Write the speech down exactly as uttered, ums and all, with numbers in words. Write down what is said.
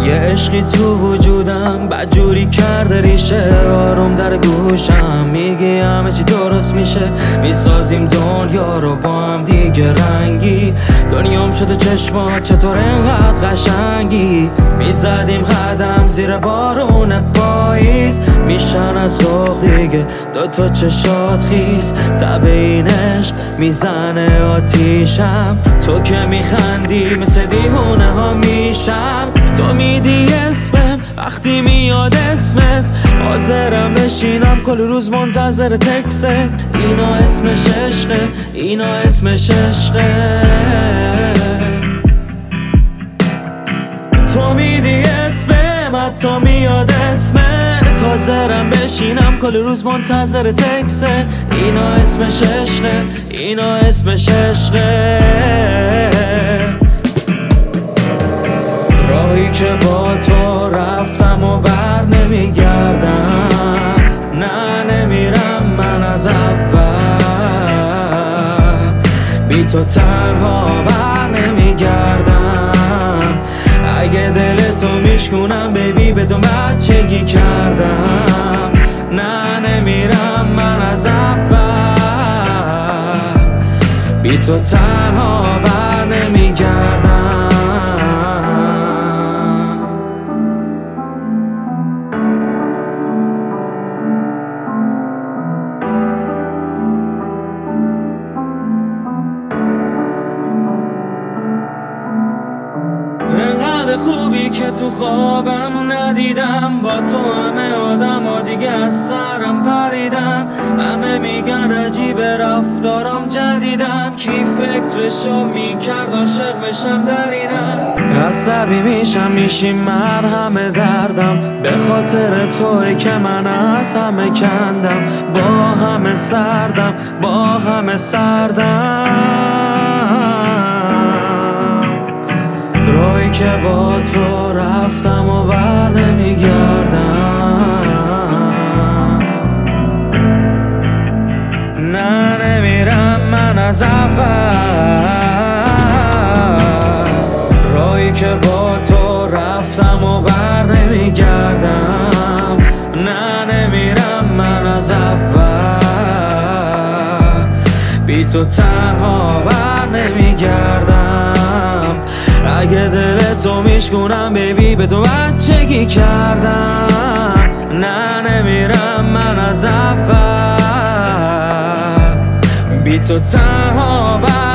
یه عشقی تو وجودم بدجوری کرده ریشه، آروم در گوشم میگی همه چی درست میشه. میسازیم دنیا رو با هم دیگه رنگی، دنیام شده چشمات چطور انقدر قشنگی. میزدیم قدم زیر بارون پاییز، میشن از ذوق دیگه دوتا چشات خیز. تب این عشق میزنه آتیشم، تو که میخندی مثل دیوونه ها میشم. تو میدی اسمم وقتی میاد اسمت، حاضرم بشینم کل روز منتظر تکست. اینا اسمش عشقه، اینا اسمش عشقه. تو میدی اسمم حتی میاد اسمت، حاضرم بشینم کل روز منتظر تکست. اینا اسمش عشقه، اینا اسمش عشقه. راهی که با تو رفتم و بر نمیگردم، نه نمیرم من از اول. بی تو تنها بر نمیگردم، اگه دل تو میشکونم بیبی به تو بچگی کردم. نه نمیرم من از اول، بی تو تنها بر نمیگردم. انقدر خوبی که تو خوابم ندیدم، با تو همه آدم ها دیگه از سرم پریدن. همه میگن عجیب رفتارم جدیدن، کی فکرشو میکرد عاشق بشم در اینم. عصبی میشم میشی مرهم دردم، به خاطر توی که من از همه کندم. با همه سردم، با همه سردم. راهی که با تو رفتم و بر نمیگردم، نه نمیرم من از اول. راهی که با تو رفتم و بر نمیگردم، نه نمیرم من از اول. بی تو تنها بر نمیگردم، اگه دل تو میشکونم بیبی به تو بچگی کردم. نه نمیرم من از اول، بی تو تنها بر